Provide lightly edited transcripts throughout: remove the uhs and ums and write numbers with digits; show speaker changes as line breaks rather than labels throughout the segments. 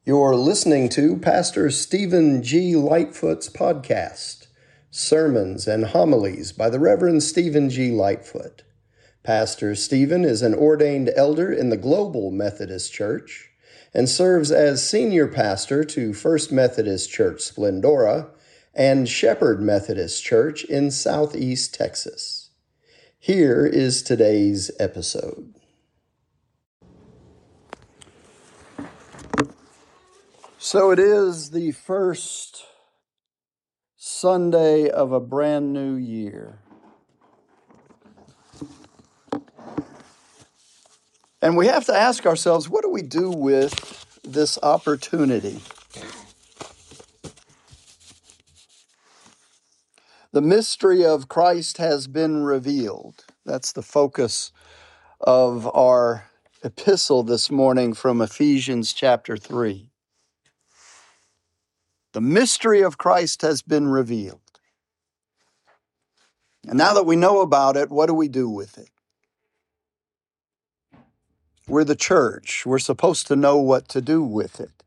You're listening to Pastor Stephen G. Lightfoot's podcast, Sermons and Homilies by the Reverend Stephen G. Lightfoot. Pastor Stephen is an ordained elder in the Global Methodist Church and serves as senior pastor to First Methodist Church Splendora and Shepherd Methodist Church in Southeast Texas. Here is today's episode. So it is the first Sunday of a brand new year. And we have to ask ourselves, what do we do with this opportunity? The mystery of Christ has been revealed. That's the focus of our epistle this morning from Ephesians chapter 3. The mystery of Christ has been revealed. And now that we know about it, what do we do with it? We're the church. We're supposed to know what to do with it.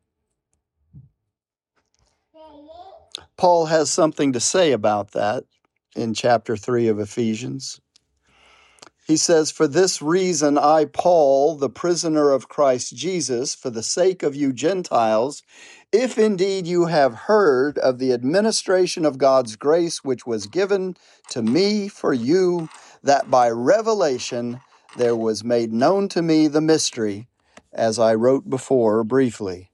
Paul has something to say about that in chapter 3 of Ephesians. He says, "For this reason I, Paul, the prisoner of Christ Jesus, for the sake of you Gentiles, if indeed you have heard of the administration of God's grace which was given to me for you, that by revelation there was made known to me the mystery, as I wrote before briefly."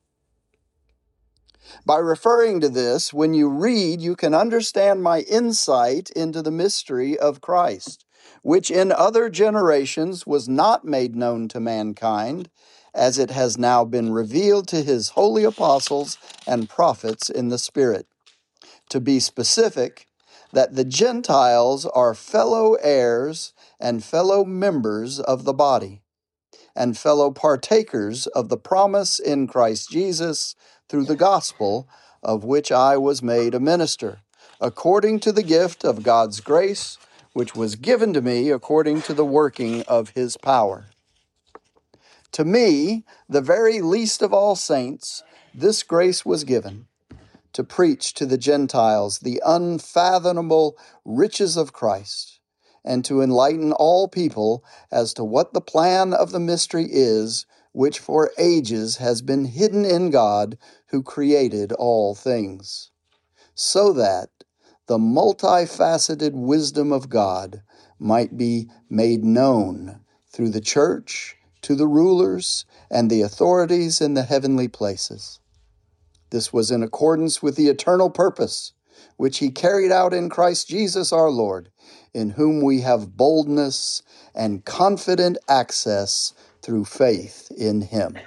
By referring to this, when you read, you can understand my insight into the mystery of Christ, which in other generations was not made known to mankind, as it has now been revealed to his holy apostles and prophets in the Spirit. To be specific, that the Gentiles are fellow heirs and fellow members of the body, and fellow partakers of the promise in Christ Jesus through the gospel, of which I was made a minister, according to the gift of God's grace, which was given to me according to the working of his power. To me, the very least of all saints, this grace was given, to preach to the Gentiles the unfathomable riches of Christ, and to enlighten all people as to what the plan of the mystery is, which for ages has been hidden in God who created all things, so that the multifaceted wisdom of God might be made known through the church to the rulers and the authorities in the heavenly places. This was in accordance with the eternal purpose, which he carried out in Christ Jesus our Lord, in whom we have boldness and confident access through faith in him.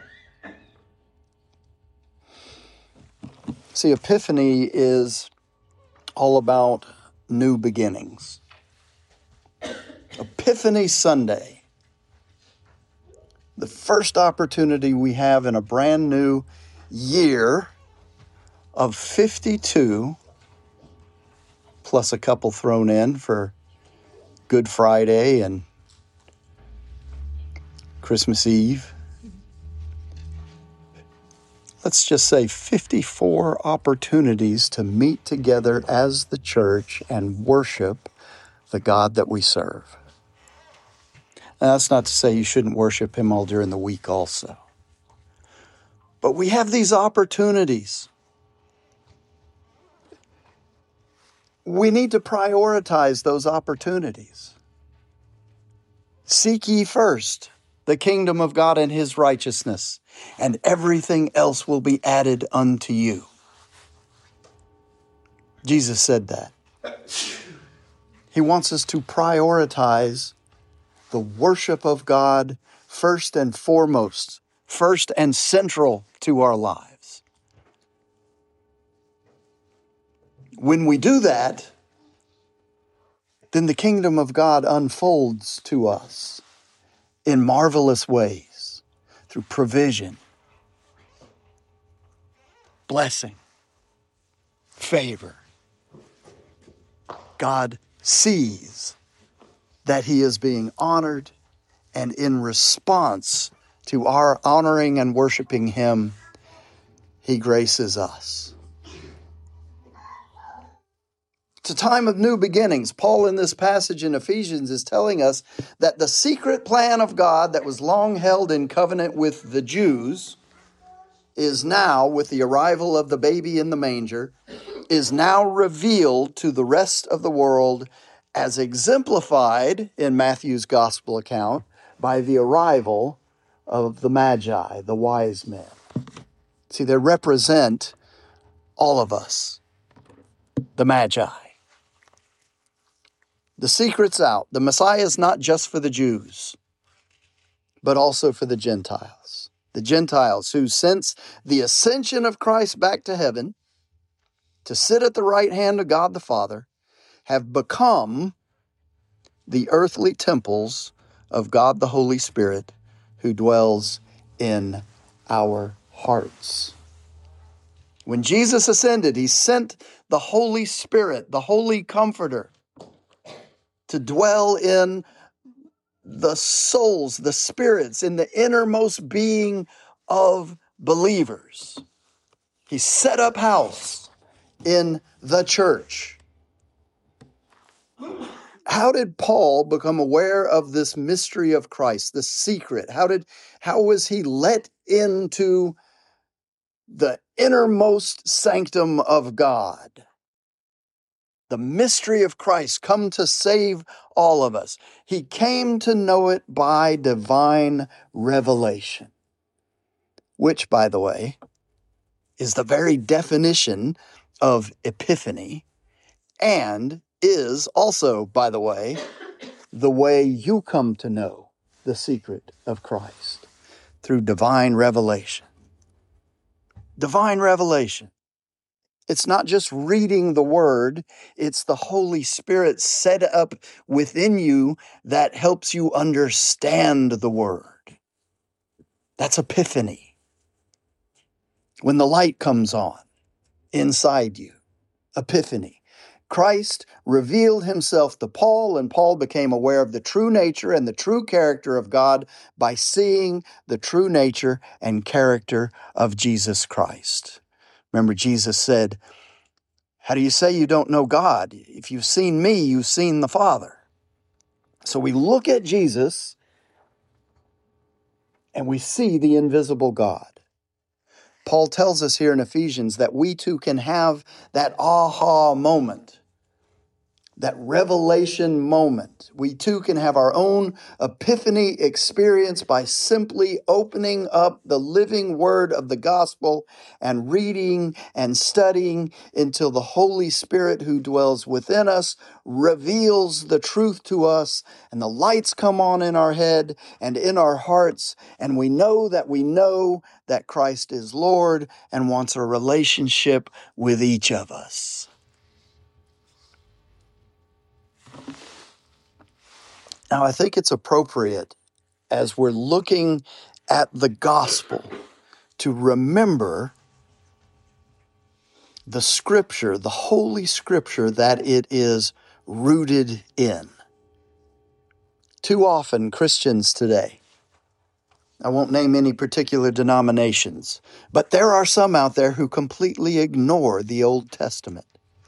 See, Epiphany is all about new beginnings. Epiphany Sunday, the first opportunity we have in a brand new year of 52, plus a couple thrown in for Good Friday and Christmas Eve. Let's just say 54 opportunities to meet together as the church and worship the God that we serve. Now, that's not to say you shouldn't worship him all during the week also. But we have these opportunities. We need to prioritize those opportunities. Seek ye first the kingdom of God and his righteousness, and everything else will be added unto you. Jesus said that. He wants us to prioritize the worship of God first and foremost, first and central to our lives. When we do that, then the kingdom of God unfolds to us in marvelous ways through provision, blessing, favor. God sees that he is being honored, and in response to our honoring and worshiping him, he graces us. It's a time of new beginnings. Paul, in this passage in Ephesians, is telling us that the secret plan of God that was long held in covenant with the Jews is now, with the arrival of the baby in the manger, is now revealed to the rest of the world as exemplified in Matthew's gospel account by the arrival of the Magi, the wise men. See, they represent all of us, the Magi. The secret's out. The Messiah is not just for the Jews, but also for the Gentiles. The Gentiles who, since the ascension of Christ back to heaven, to sit at the right hand of God the Father, have become the earthly temples of God the Holy Spirit, who dwells in our hearts. When Jesus ascended, he sent the Holy Spirit, the Holy Comforter, to dwell in the souls, the spirits, in the innermost being of believers. He set up house in the church. How did Paul become aware of this mystery of Christ, the secret? How was he let into the innermost sanctum of God? The mystery of Christ come to save all of us. He came to know it by divine revelation, which, by the way, is the very definition of epiphany and is also, by the way you come to know the secret of Christ, through divine revelation. Divine revelation. It's not just reading the word, it's the Holy Spirit set up within you that helps you understand the word. That's epiphany. When the light comes on inside you, epiphany. Christ revealed himself to Paul, and Paul became aware of the true nature and the true character of God by seeing the true nature and character of Jesus Christ. Remember, Jesus said, "How do you say you don't know God? If you've seen me, you've seen the Father." So we look at Jesus and we see the invisible God. Paul tells us here in Ephesians that we too can have that aha moment, that revelation moment. We too can have our own epiphany experience by simply opening up the living word of the gospel and reading and studying until the Holy Spirit who dwells within us reveals the truth to us, and the lights come on in our head and in our hearts, and we know that Christ is Lord and wants a relationship with each of us. Now, I think it's appropriate, as we're looking at the gospel, to remember the scripture, the Holy Scripture that it is rooted in. Too often, Christians today, I won't name any particular denominations, but there are some out there who completely ignore the Old Testament.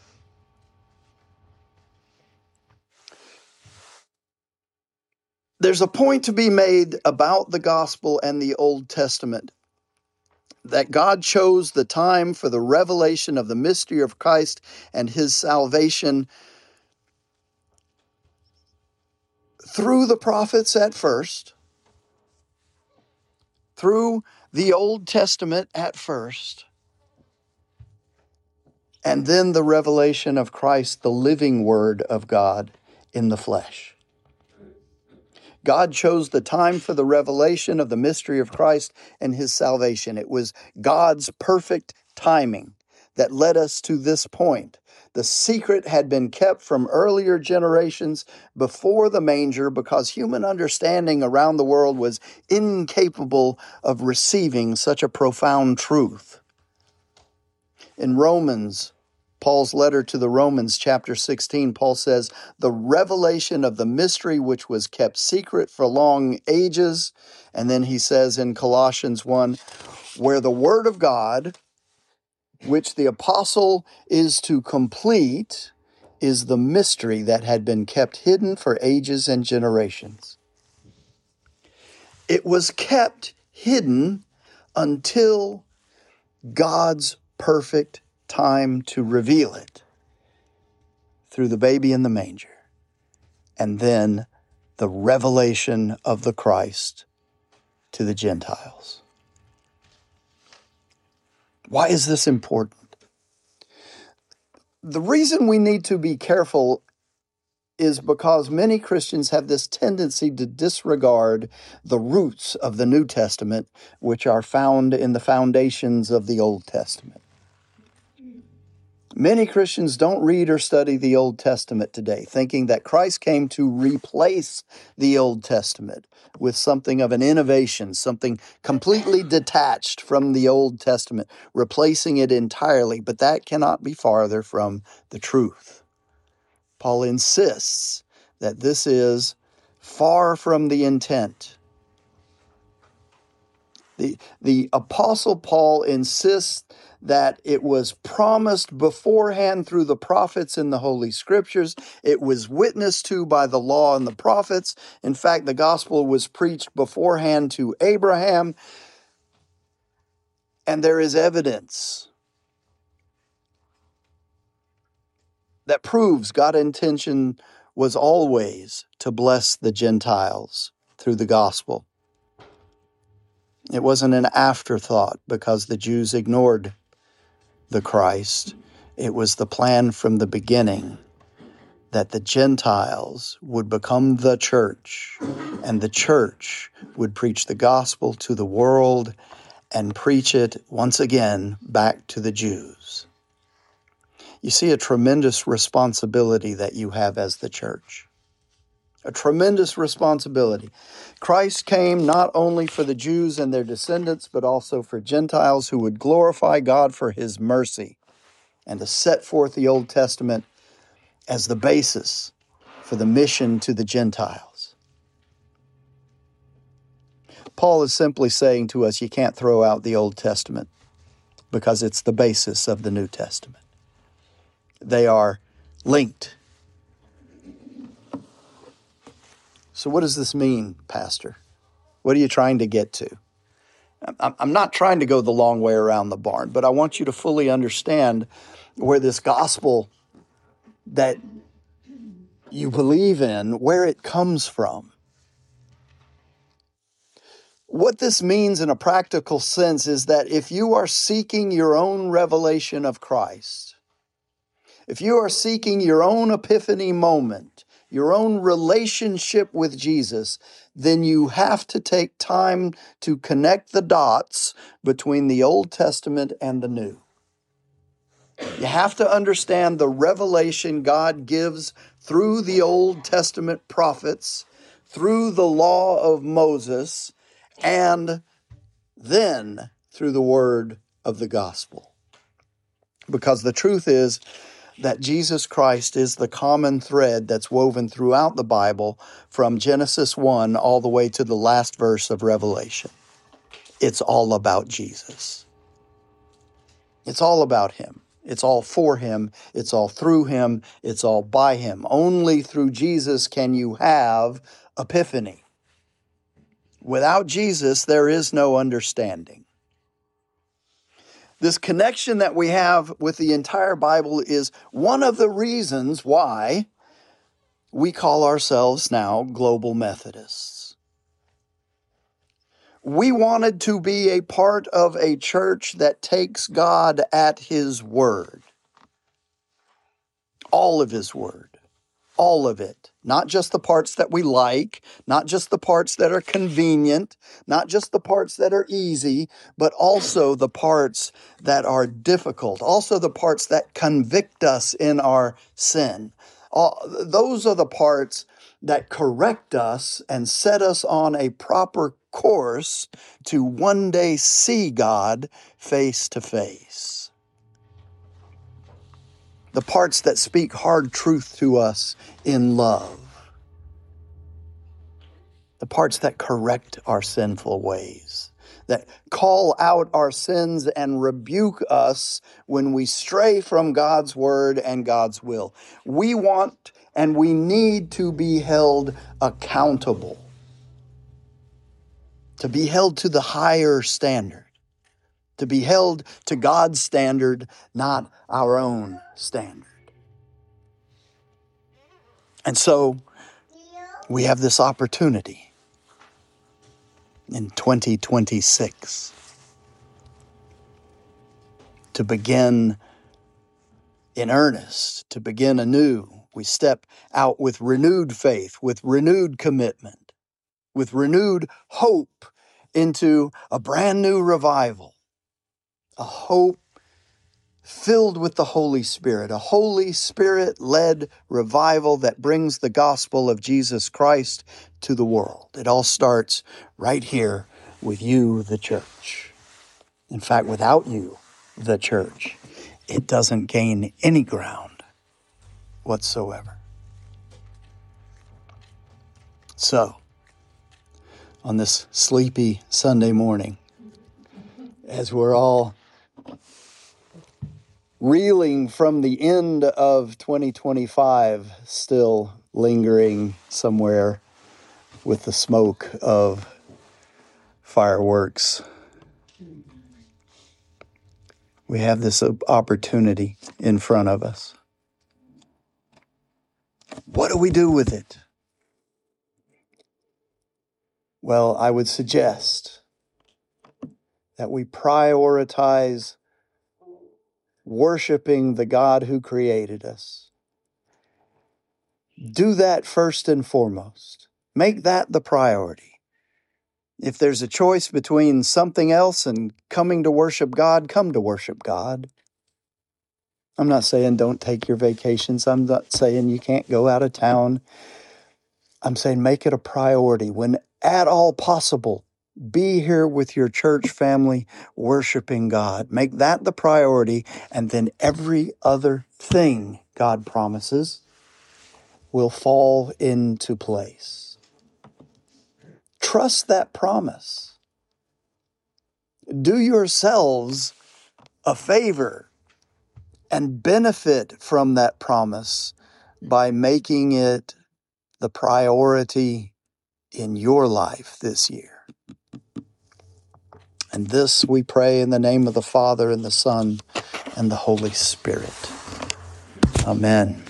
There's a point to be made about the gospel and the Old Testament, that God chose the time for the revelation of the mystery of Christ and his salvation through the prophets at first, through the Old Testament at first, and then the revelation of Christ, the living Word of God in the flesh. God chose the time for the revelation of the mystery of Christ and his salvation. It was God's perfect timing that led us to this point. The secret had been kept from earlier generations before the manger because human understanding around the world was incapable of receiving such a profound truth. In Romans, Paul's letter to the Romans, chapter 16, Paul says, "The revelation of the mystery which was kept secret for long ages." And then he says in Colossians 1, "Where the word of God which the apostle is to complete, is the mystery that had been kept hidden for ages and generations. It was kept hidden until God's perfect time to reveal it through the baby in the manger, and then the revelation of the Christ to the Gentiles. Why is this important? The reason we need to be careful is because many Christians have this tendency to disregard the roots of the New Testament, which are found in the foundations of the Old Testament. Many Christians don't read or study the Old Testament today, thinking that Christ came to replace the Old Testament with something of an innovation, something completely detached from the Old Testament, replacing it entirely. But that cannot be farther from the truth. Paul insists that this is far from the intent. The Apostle Paul insists that it was promised beforehand through the prophets in the Holy Scriptures. It was witnessed to by the law and the prophets. In fact, the gospel was preached beforehand to Abraham. And there is evidence that proves God's intention was always to bless the Gentiles through the gospel. It wasn't an afterthought because the Jews ignored the Christ. It was the plan from the beginning that the Gentiles would become the church, and the church would preach the gospel to the world and preach it once again back to the Jews. You see a tremendous responsibility that you have as the church. A tremendous responsibility. Christ came not only for the Jews and their descendants, but also for Gentiles who would glorify God for his mercy, and to set forth the Old Testament as the basis for the mission to the Gentiles. Paul is simply saying to us, you can't throw out the Old Testament because it's the basis of the New Testament. They are linked. So what does this mean, Pastor? What are you trying to get to? I'm not trying to go the long way around the barn, but I want you to fully understand where this gospel that you believe in, where it comes from. What this means in a practical sense is that if you are seeking your own revelation of Christ, if you are seeking your own epiphany moment, your own relationship with Jesus, then you have to take time to connect the dots between the Old Testament and the New. You have to understand the revelation God gives through the Old Testament prophets, through the law of Moses, and then through the word of the gospel. Because the truth is that Jesus Christ is the common thread that's woven throughout the Bible from Genesis 1 all the way to the last verse of Revelation. It's all about Jesus. It's all about him. It's all for him. It's all through him. It's all by him. Only through Jesus can you have epiphany. Without Jesus, there is no understanding. This connection that we have with the entire Bible is one of the reasons why we call ourselves now Global Methodists. We wanted to be a part of a church that takes God at his word. All of his word. All of it. Not just the parts that we like, not just the parts that are convenient, not just the parts that are easy, but also the parts that are difficult, also the parts that convict us in our sin. Those are the parts that correct us and set us on a proper course to one day see God face to face. The parts that speak hard truth to us in love. The parts that correct our sinful ways, that call out our sins and rebuke us when we stray from God's word and God's will. We want and we need to be held accountable, to be held to the higher standard, to be held to God's standard, not our own standard. And so we have this opportunity in 2026 to begin in earnest, to begin anew. We step out with renewed faith, with renewed commitment, with renewed hope into a brand new revival, a hope filled with the Holy Spirit, a Holy Spirit-led revival that brings the gospel of Jesus Christ to the world. It all starts right here with you, the church. In fact, without you, the church, it doesn't gain any ground whatsoever. So, on this sleepy Sunday morning, as we're all reeling from the end of 2025, still lingering somewhere with the smoke of fireworks, we have this opportunity in front of us. What do we do with it? Well, I would suggest that we prioritize worshiping the God who created us. Do that first and foremost. Make that the priority. If there's a choice between something else and coming to worship God, come to worship God. I'm not saying don't take your vacations. I'm not saying you can't go out of town. I'm saying make it a priority. When at all possible, be here with your church family worshiping God. Make that the priority, and then every other thing God promises will fall into place. Trust that promise. Do yourselves a favor and benefit from that promise by making it the priority in your life this year. And this we pray in the name of the Father and the Son and the Holy Spirit. Amen.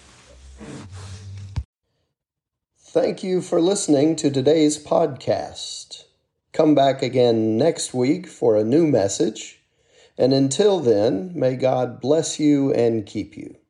Thank you for listening to today's podcast. Come back again next week for a new message. And until then, may God bless you and keep you.